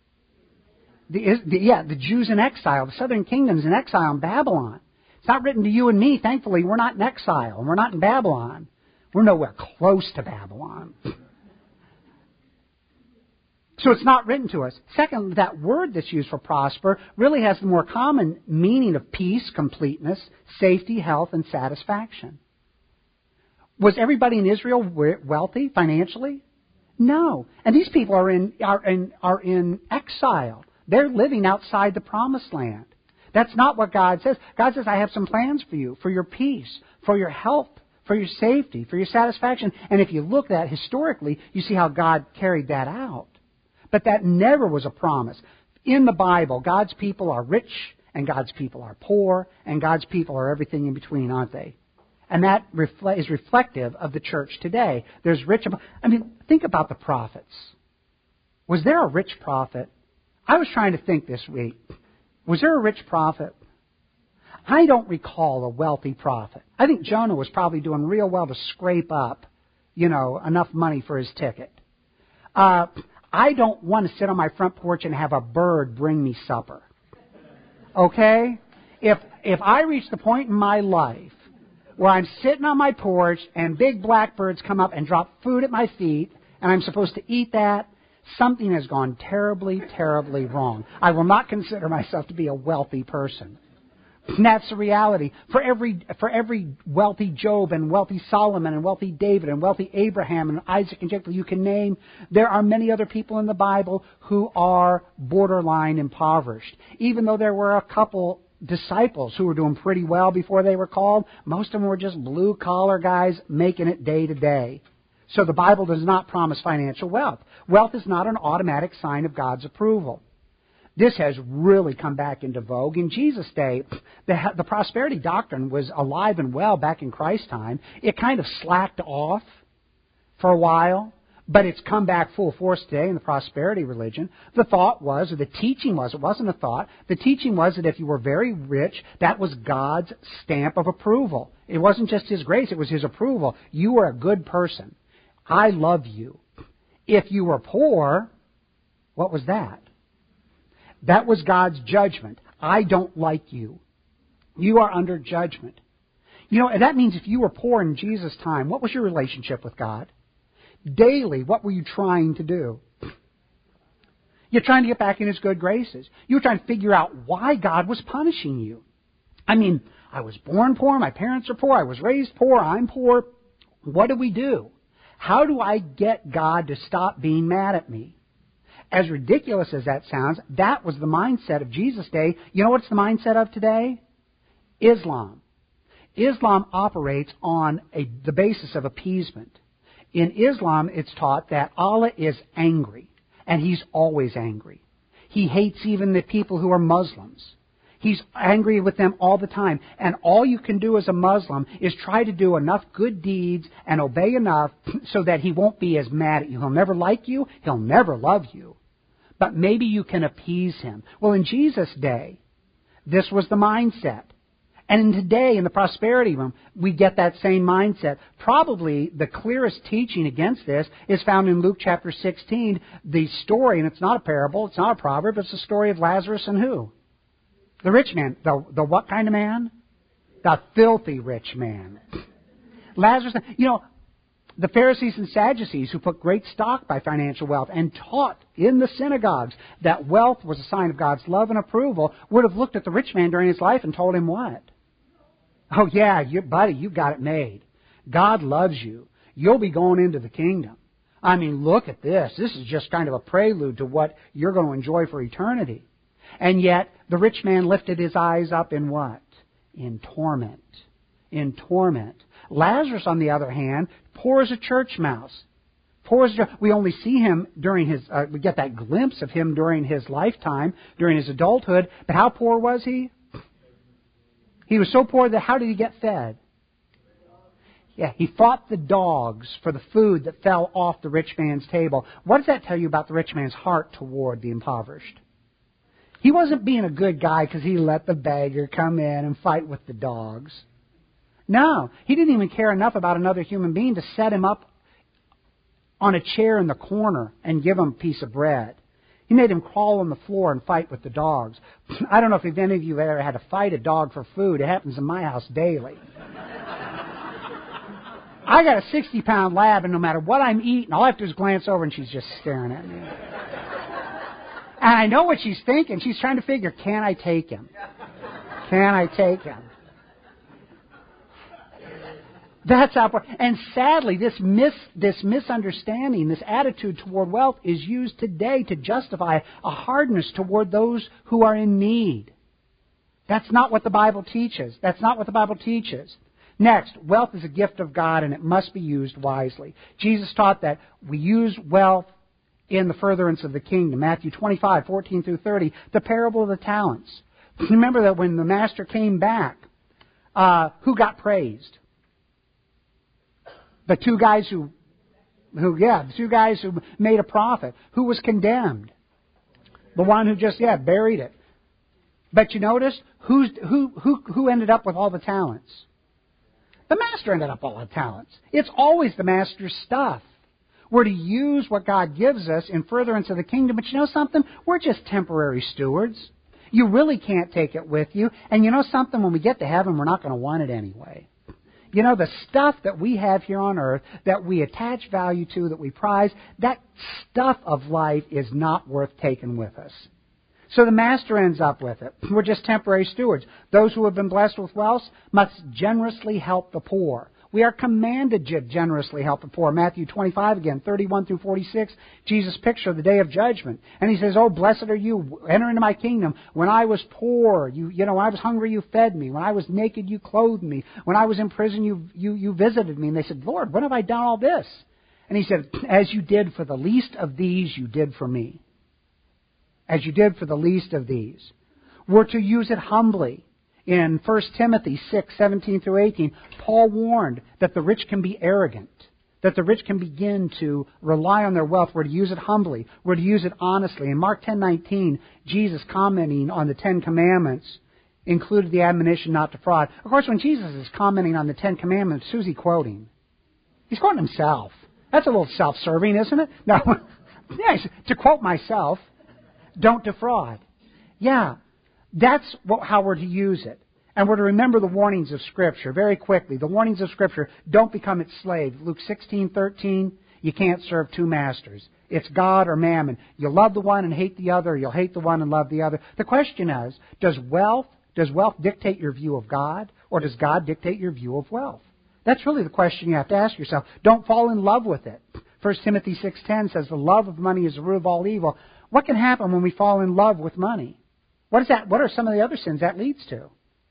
The, the, yeah, the Jews in exile, the southern kingdoms in exile in Babylon. It's not written to you and me. Thankfully, we're not in exile, and we're not in Babylon. We're nowhere close to Babylon. So it's not written to us. Second, that word that's used for prosper really has the more common meaning of peace, completeness, safety, health, and satisfaction. Was everybody in Israel wealthy financially? No. And these people are in, are in, are in exile. They're living outside the promised land. That's not what God says. God says, I have some plans for you, for your peace, for your health, for your safety, for your satisfaction. And if you look at that historically, you see how God carried that out. But that never was a promise. In the Bible, God's people are rich, and God's people are poor, and God's people are everything in between, aren't they? And that refle- is reflective of the church today. There's rich... I mean, think about the prophets. Was there a rich prophet? I was trying to think this week. Was there a rich prophet? I don't recall a wealthy prophet. I think Jonah was probably doing real well to scrape up, you know, enough money for his ticket. Uh, I don't want to sit on my front porch and have a bird bring me supper. Okay? If if I reach the point in my life where I'm sitting on my porch and big blackbirds come up and drop food at my feet and I'm supposed to eat that, something has gone terribly, terribly wrong. I will not consider myself to be a wealthy person. And that's the reality. For every for every wealthy Job and wealthy Solomon and wealthy David and wealthy Abraham and Isaac and Jacob you can name, there are many other people in the Bible who are borderline impoverished. Even though there were a couple disciples who were doing pretty well before they were called, most of them were just blue-collar guys making it day to day. So the Bible does not promise financial wealth. Wealth is not an automatic sign of God's approval. This has really come back into vogue. In Jesus' day, the, the prosperity doctrine was alive and well back in Christ's time. It kind of slacked off for a while, but it's come back full force today in the prosperity religion. The thought was, or the teaching was, it wasn't a thought, the teaching was that if you were very rich, that was God's stamp of approval. It wasn't just His grace, it was His approval. You were a good person. I love you. If you were poor, what was that? That was God's judgment. I don't like you. You are under judgment. You know, that means if you were poor in Jesus' time, what was your relationship with God? Daily, what were you trying to do? You're trying to get back in His good graces. You were trying to figure out why God was punishing you. I mean, I was born poor, my parents are poor, I was raised poor, I'm poor. What do we do? How do I get God to stop being mad at me? As ridiculous as that sounds, that was the mindset of Jesus' day. You know what's the mindset of today? Islam. Islam operates on a, the basis of appeasement. In Islam, it's taught that Allah is angry, and He's always angry. He hates even the people who are Muslims. He's angry with them all the time. And all you can do as a Muslim is try to do enough good deeds and obey enough so that He won't be as mad at you. He'll never like you. He'll never love you. But maybe you can appease Him. Well, in Jesus' day, this was the mindset. And in today, in the prosperity room, we get that same mindset. Probably the clearest teaching against this is found in Luke chapter sixteen, the story, and it's not a parable, it's not a proverb, it's the story of Lazarus and who? The rich man. The, the what kind of man? The filthy rich man. Lazarus, you know, the Pharisees and Sadducees, who put great stock by financial wealth and taught in the synagogues that wealth was a sign of God's love and approval, would have looked at the rich man during his life and told him what? Oh yeah, you, buddy, you got it made. God loves you. You'll be going into the kingdom. I mean, look at this. This is just kind of a prelude to what you're going to enjoy for eternity. And yet, the rich man lifted his eyes up in what? In torment. In torment. Lazarus, on the other hand, poor as a church mouse. Poor as a, we only see him during his, uh, we get that glimpse of him during his lifetime, during his adulthood. But how poor was he? He was so poor that how did he get fed? Yeah, he fought the dogs for the food that fell off the rich man's table. What does that tell you about the rich man's heart toward the impoverished? He wasn't being a good guy because he let the beggar come in and fight with the dogs. No, he didn't even care enough about another human being to set him up on a chair in the corner and give him a piece of bread. He made him crawl on the floor and fight with the dogs. I don't know if any of you have ever had to fight a dog for food. It happens in my house daily. I got a sixty-pound lab, and no matter what I'm eating, all I have to do is glance over, and she's just staring at me. And I know what she's thinking. She's trying to figure, can I take him? Can I take him? That's how. And sadly, this mis, this misunderstanding, this attitude toward wealth is used today to justify a hardness toward those who are in need. That's not what the Bible teaches. That's not what the Bible teaches. Next, wealth is a gift of God, and it must be used wisely. Jesus taught that we use wealth in the furtherance of the kingdom. Matthew twenty-five, fourteen through thirty, the parable of the talents. Remember that when the master came back, uh, who got praised? The two guys who, who, yeah, the two guys who made a profit. Who was condemned? The one who just, yeah, buried it. But you notice, who's, who, who, who ended up with all the talents? The master ended up with all the talents. It's always the master's stuff. We're to use what God gives us in furtherance of the kingdom. But you know something? We're just temporary stewards. You really can't take it with you. And you know something? When we get to heaven, we're not going to want it anyway. You know, the stuff that we have here on earth, that we attach value to, that we prize, that stuff of life is not worth taking with us. So the master ends up with it. We're just temporary stewards. Those who have been blessed with wealth must generously help the poor. We are commanded to generously help the poor. Matthew twenty-five again, thirty-one through forty-six, Jesus' picture of the day of judgment. And he says, oh, blessed are you, enter into my kingdom. When I was poor, you, you know, when I was hungry, you fed me. When I was naked, you clothed me. When I was in prison, you, you, you visited me. And they said, Lord, when have I done all this? And he said, as you did for the least of these, you did for me. As you did for the least of these. We're to use it humbly. In First Timothy six, seventeen through eighteen, Paul warned that the rich can be arrogant, that the rich can begin to rely on their wealth. We're to use it humbly. We're to use it honestly. In Mark ten nineteen, Jesus commenting on the Ten Commandments included the admonition not to fraud. Of course, when Jesus is commenting on the Ten Commandments, who's he quoting? He's quoting himself. That's a little self-serving, isn't it? No, yeah, to quote myself, don't defraud. Yeah, that's what, how we're to use it. And we're to remember the warnings of Scripture very quickly. The warnings of Scripture, don't become its slave. Luke sixteen thirteen, you can't serve two masters. It's God or mammon. You'll love the one and hate the other, or you'll hate the one and love the other. The question is, does wealth, does wealth dictate your view of God, or does God dictate your view of wealth? That's really the question you have to ask yourself. Don't fall in love with it. First Timothy six ten says the love of money is the root of all evil. What can happen when we fall in love with money? What is that? What are some of the other sins that leads to?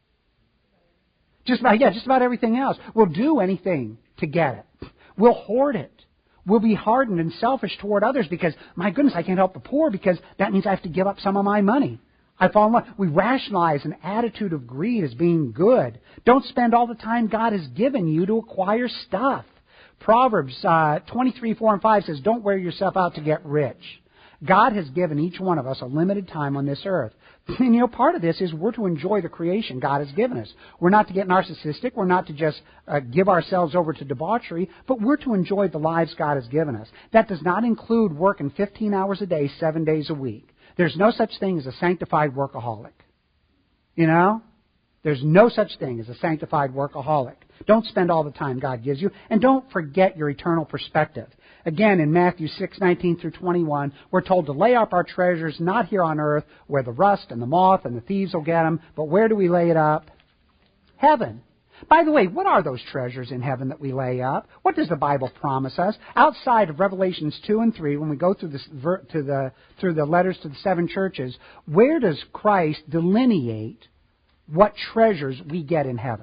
Just about, yeah, just about everything else. We'll do anything to get it. We'll hoard it. We'll be hardened and selfish toward others because, my goodness, I can't help the poor because that means I have to give up some of my money. I fall in love. We rationalize an attitude of greed as being good. Don't spend all the time God has given you to acquire stuff. Proverbs uh, twenty-three, four and five says, don't wear yourself out to get rich. God has given each one of us a limited time on this earth. And, you know, part of this is we're to enjoy the creation God has given us. We're not to get narcissistic. We're not to just uh, give ourselves over to debauchery, but we're to enjoy the lives God has given us. That does not include working fifteen hours a day, seven days a week. There's no such thing as a sanctified workaholic. You know? There's no such thing as a sanctified workaholic. Don't spend all the time God gives you, and don't forget your eternal perspective. Again, in Matthew six, nineteen through twenty-one, we're told to lay up our treasures not here on earth where the rust and the moth and the thieves will get them, but where do we lay it up? Heaven. By the way, what are those treasures in heaven that we lay up? What does the Bible promise us? Outside of Revelations two and three, when we go through, this, to the, through the letters to the seven churches, where does Christ delineate what treasures we get in heaven?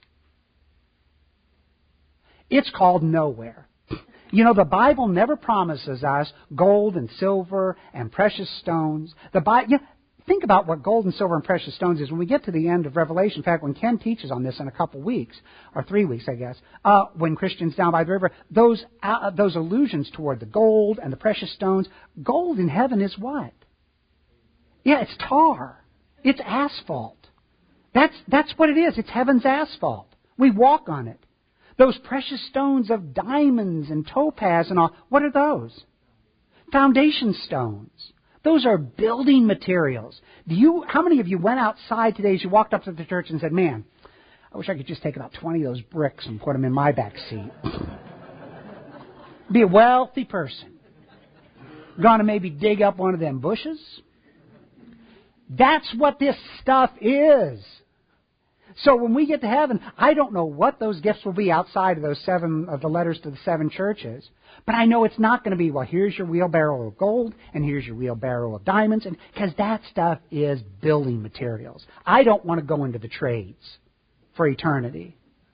It's called nowhere. You know, the Bible never promises us gold and silver and precious stones. The Bible, yeah, think about what gold and silver and precious stones is when we get to the end of Revelation. In fact, when Ken teaches on this in a couple weeks, or three weeks, I guess, uh, when Christians down by the river, those uh, those allusions toward the gold and the precious stones, gold in heaven is what? Yeah, it's tar. It's asphalt. That's that's what it is. It's heaven's asphalt. We walk on it. Those precious stones of diamonds and topaz and all, what are those? Foundation stones. Those are building materials. Do you? How many of you went outside today as you walked up to the church and said, man, I wish I could just take about twenty of those bricks and put them in my back seat. Be a wealthy person. Gonna maybe dig up one of them bushes. That's what this stuff is. So when we get to heaven, I don't know what those gifts will be outside of those seven of the letters to the seven churches. But I know it's not going to be, well, here's your wheelbarrow of gold and here's your wheelbarrow of diamonds, and because that stuff is building materials. I don't want to go into the trades for eternity.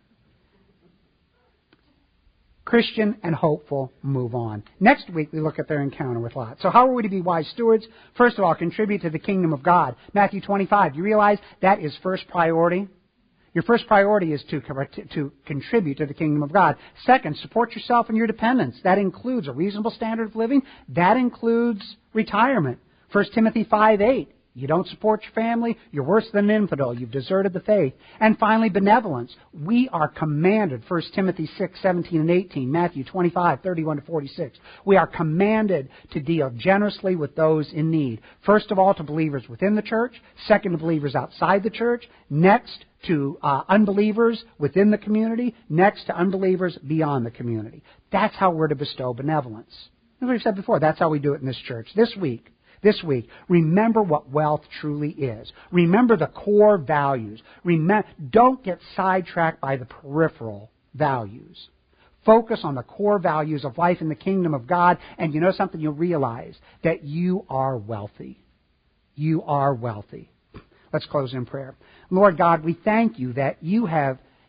Christian and hopeful move on. Next week, we look at their encounter with Lot. So how are we to be wise stewards? First of all, contribute to the kingdom of God. Matthew twenty-five, you realize that is first priority? Your first priority is to, to contribute to the kingdom of God. Second, support yourself and your dependents. That includes a reasonable standard of living. That includes retirement. First Timothy five eight. You don't support your family, you're worse than an infidel. You've deserted the faith. And finally, benevolence. We are commanded, First Timothy six, seventeen and eighteen, Matthew twenty-five, thirty-one to forty-six. We are commanded to deal generously with those in need. First of all, to believers within the church. Second, to believers outside the church. Next, to uh, unbelievers within the community. Next, to unbelievers beyond the community. That's how we're to bestow benevolence. As we've said before, that's how we do it in this church. This week, This week, remember what wealth truly is. Remember the core values. Remember, don't get sidetracked by the peripheral values. Focus on the core values of life in the kingdom of God, and you know something? You'll realize that you are wealthy. You are wealthy. Let's close in prayer. Lord God, we thank you that you have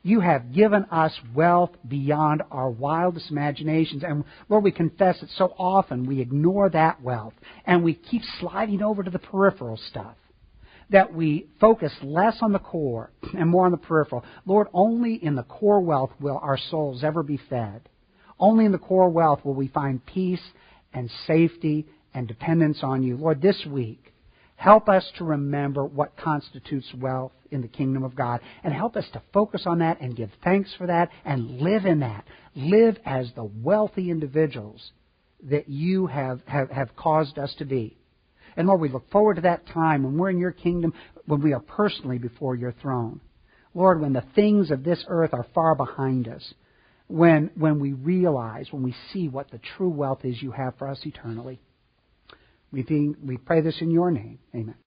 You have given us wealth beyond our wildest imaginations. And Lord, we confess that so often we ignore that wealth and we keep sliding over to the peripheral stuff. That we focus less on the core and more on the peripheral. Lord, only in the core wealth will our souls ever be fed. Only in the core wealth will we find peace and safety and dependence on you. Lord, this week, help us to remember what constitutes wealth in the kingdom of God. And help us to focus on that and give thanks for that and live in that. Live as the wealthy individuals that you have, have, have caused us to be. And Lord, we look forward to that time when we're in your kingdom, when we are personally before your throne. Lord, when the things of this earth are far behind us, when, when we realize, when we see what the true wealth is you have for us eternally. We, think, we pray this in your name. Amen.